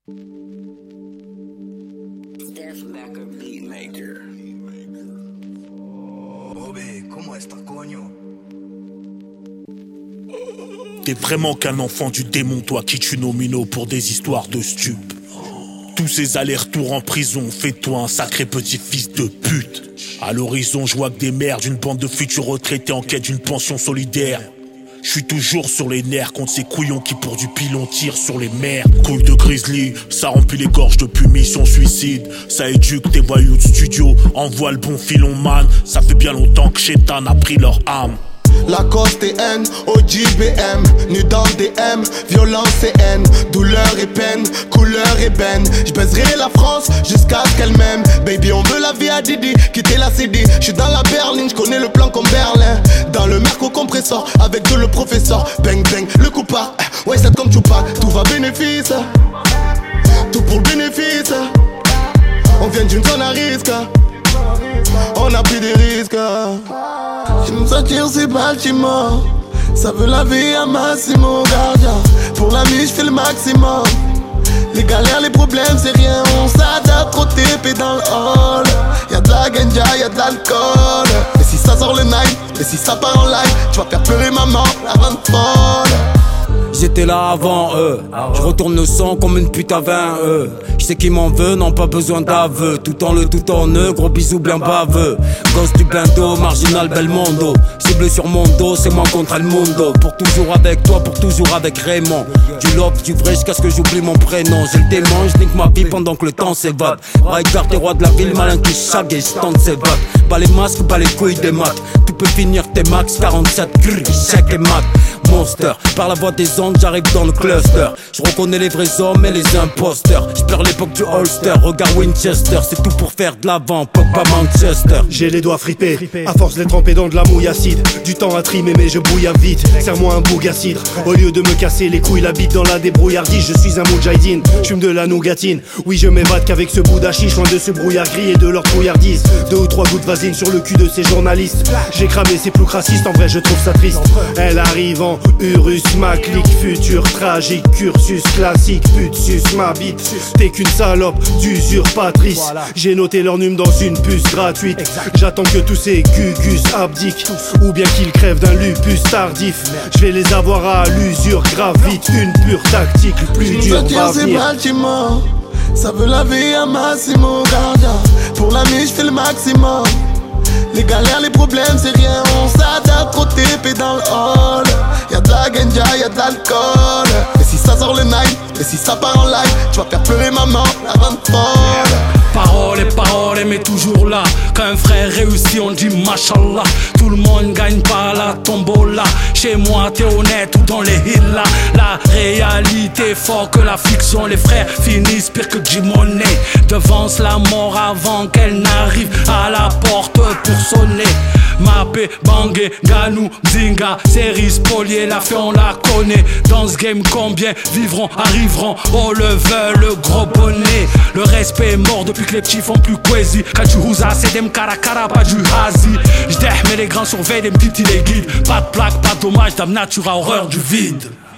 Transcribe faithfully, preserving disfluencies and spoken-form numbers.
T'es vraiment qu'un enfant du démon, toi qui tue nos minots pour des histoires de stupes. Tous ces allers-retours en prison, fais-toi un sacré petit fils de pute. À l'horizon, je vois que des mères d'une bande de futurs retraités en quête d'une pension solidaire. Je suis toujours sur les nerfs contre ces couillons qui pour du pilon tirent sur les mers. Couilles de grizzly, ça remplit les gorges depuis mission suicide. Ça éduque tes voyous de studio, envoie le bon filon man. Ça fait bien longtemps que Chétan a pris leur âme. Lacoste et N, O G B M, nu dans D M, violence et haine, douleur et peine, couleur et ben. J'baiserai la France jusqu'à ce qu'elle m'aime. Baby on veut la vie à Didi, quitter la C D. J'suis dans la berline, j'connais le plan comme Berlin. Dans le merco compresseur, avec de le professeur. Bang bang, le coup part, ouais c'est comme Tupac. Tout va bénéfice, tout pour le bénéfice. On vient d'une zone à risque, on a pris des risques. Je nous attire ces bâtiments, ça veut la vie à Massimo Gardien. Pour la vie je fais le maximum. Les galères, les problèmes c'est rien, on s'adapte trop T P dans le hall. Y'a de la ganja, y'a de l'alcool. Et si ça sort le night, et si ça part en live, tu vas faire pleurer maman avant de folle. J'étais là avant eux, je retourne le sang comme une pute à vingt eux. Je sais qui m'en veut, non pas besoin d'aveu. Tout en le tout en eux, gros bisous bien baveux. Gosse du bendo, marginal Belmondo. Cible sur mon dos, c'est moi contre el mundo. Pour toujours avec toi, pour toujours avec Raymond. Du love, du vrai, jusqu'à ce que j'oublie mon prénom. J'ai le démon, je nique ma vie pendant que le temps s'évade. Raikar, t'es roi de la ville, malin qui chague et je tente ses vagues. Pas les masques, pas les couilles des maths. Tu peux finir tes max, quarante-sept, grrr, chèque et mat. Monster, par la voix des ondes, j'arrive dans le cluster. Je reconnais les vrais hommes et les imposteurs. J'perds l'époque du holster, regarde Winchester. C'est tout pour faire de l'avant, pop à Manchester. J'ai les doigts fripés, à force de les tremper dans de la mouille acide. Du temps à trimer mais je bouille à vite. Serre-moi un boug à cidre, au lieu de me casser les couilles la bite dans la débrouillardise. Je suis un moudjahidine, j'fume de la nougatine. Oui je m'évade qu'avec ce bout d'hachis, loin de ce brouillard gris et de leur trouillardise. Deux ou trois gouttes vasine sur le cul de ces journalistes. J'ai cramé ces ploucs racistes, en vrai je trouve ça triste. Elle arrive en Urus, ma clique, futur tragique, cursus classique, pute, sus, ma bite. T'es qu'une salope d'usurpatrice. J'ai noté leur nume dans une puce gratuite. J'attends que tous ces gugus abdiquent, ou bien qu'ils crèvent d'un lupus tardif. Je vais les avoir à l'usure grave vite. Une pure tactique, le plus dur va venir. Ça veut la vie à Massimo Gardien. Pour l'ami je fais le maximum. Les galères, les problèmes c'est rien, on s'adapte trop T P dans le hall. Y'a de la ganja, y'a de l'alcool. Et si ça sort le night, et si ça part en live, tu vas faire pleurer maman avant de folle. Parole et parole, mais toujours là. Quand un frère réussit, on dit Mashallah. Tout le monde gagne pas la tombola. Chez moi, t'es honnête ou dans les hills là. La réalité fort que la fiction. Les frères finissent pire que J-Money. Devance la mort avant qu'elle n'arrive à la porte pour sonner. Mappé, Bangé, Ganou, Zinga, série spoliée, la fait on la connaît. Dans ce game combien vivront, arriveront, oh le veut, le gros bonnet. Le respect est mort depuis que les petits font plus quasi. Quand tu housas, c'est des mkara pas du hazi. J'deh mais les grands surveillent, les petits les guides. Pas de plaque, pas de dommage, dame nature à horreur du vide.